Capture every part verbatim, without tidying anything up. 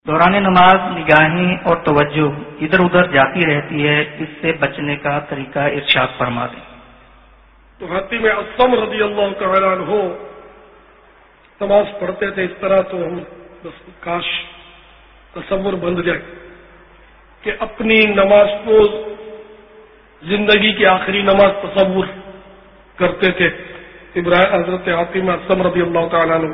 دوران نماز نگاہیں اور توجہ ادھر ادھر جاتی رہتی ہے، اس سے بچنے کا طریقہ ارشاد فرما دیں۔ تو حاتم اصم رضی اللہ تعالیٰ عنہ نماز پڑھتے تھے اس طرح، تو ہم بس کاش تصور بن جائے کہ اپنی نماز کو زندگی کی آخری نماز تصور کرتے تھے۔ ابراہیم حضرت حاتم اصم رضی اللہ تعالیٰ عنہ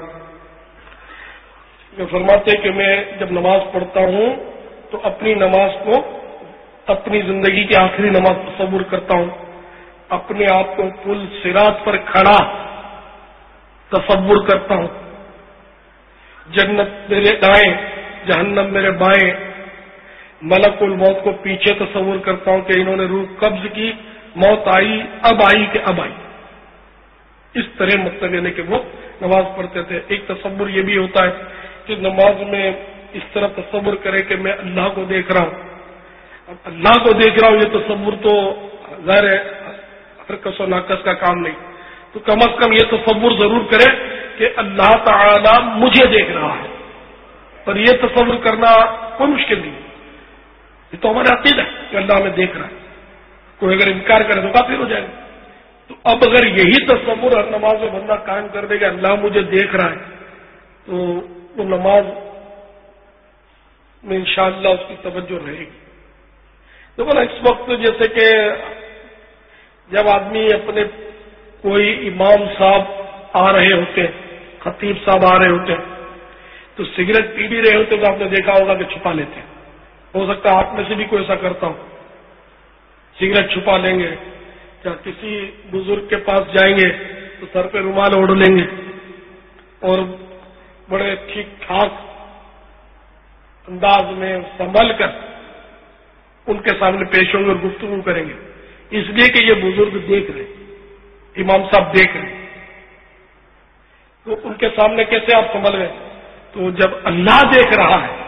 میں فرماتے کہ میں جب نماز پڑھتا ہوں تو اپنی نماز کو اپنی زندگی کی آخری نماز تصور کرتا ہوں، اپنے آپ کو پل صراط پر کھڑا تصور کرتا ہوں، جنت میرے دائیں جہنم میرے بائیں، ملک الموت کو پیچھے تصور کرتا ہوں کہ انہوں نے روح قبض کی، موت آئی، اب آئی کہ اب آئی۔ اس طرح مطلب یعنی کہ وہ نماز پڑھتے تھے۔ ایک تصور یہ بھی ہوتا ہے کہ نماز میں اس طرح تصور کرے کہ میں اللہ کو دیکھ رہا ہوں۔ اب اللہ کو دیکھ رہا ہوں یہ تصور تو ظاہر ہے ہر کس و ناقص کا کام نہیں، تو کم از کم یہ تصور ضرور کرے کہ اللہ تعالی مجھے دیکھ رہا ہے، پر یہ تصور کرنا کوئی مشکل نہیں، یہ تو ہمارا عقیدہ ہے کہ اللہ ہمیں دیکھ رہا ہے۔ کوئی اگر انکار کرے تو کافر ہو جائے گا۔ تو اب اگر یہی تصور ہر نماز میں بندہ قائم کر دے کہ اللہ مجھے دیکھ رہا ہے، تو وہ نماز میں انشاءاللہ اس کی توجہ رہے گی۔ دیکھو نا، اس وقت جیسے کہ جب آدمی اپنے کوئی امام صاحب آ رہے ہوتے ہیں، خطیب صاحب آ رہے ہوتے ہیں، تو سگریٹ پی بھی رہے ہوتے تو آپ نے دیکھا ہوگا کہ چھپا لیتے ہیں۔ ہو سکتا ہے آپ میں سے بھی کوئی ایسا کرتا ہو، سگریٹ چھپا لیں گے، یا کسی بزرگ کے پاس جائیں گے تو سر پہ رومال اوڑھ لیں گے اور بڑے ٹھیک ٹھاک انداز میں سنبھل کر ان کے سامنے پیش ہوں گے اور گفتگو کریں گے، اس لیے کہ یہ بزرگ دیکھ رہے، امام صاحب دیکھ رہے۔ تو ان کے سامنے کیسے آپ سنبھل گئے؟ تو جب اللہ دیکھ رہا ہے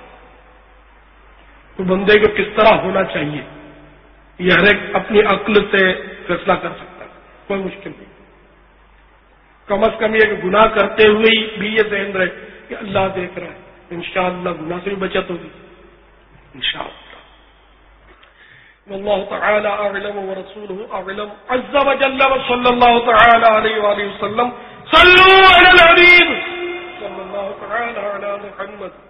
تو بندے کو کس طرح ہونا چاہیے یہ ہر ایک اپنی عقل سے فیصلہ کر سکتا ہے، کوئی مشکل نہیں۔ کم از کم یہ کہ گناہ کرتے ہوئے بھی یہ ذہن رہے کہ اللہ دیکھ رہا ہے، انشاءاللہ گناہ سے بھی بچت ہوگی انشاءاللہ۔ واللہ تعالی اعلم ورسولہ اعلم عز وجل، وصلی اللہ تعالی علیہ وآلہ وسلم۔ صلوا علی الحبیب صلی اللہ تعالی علی محمد۔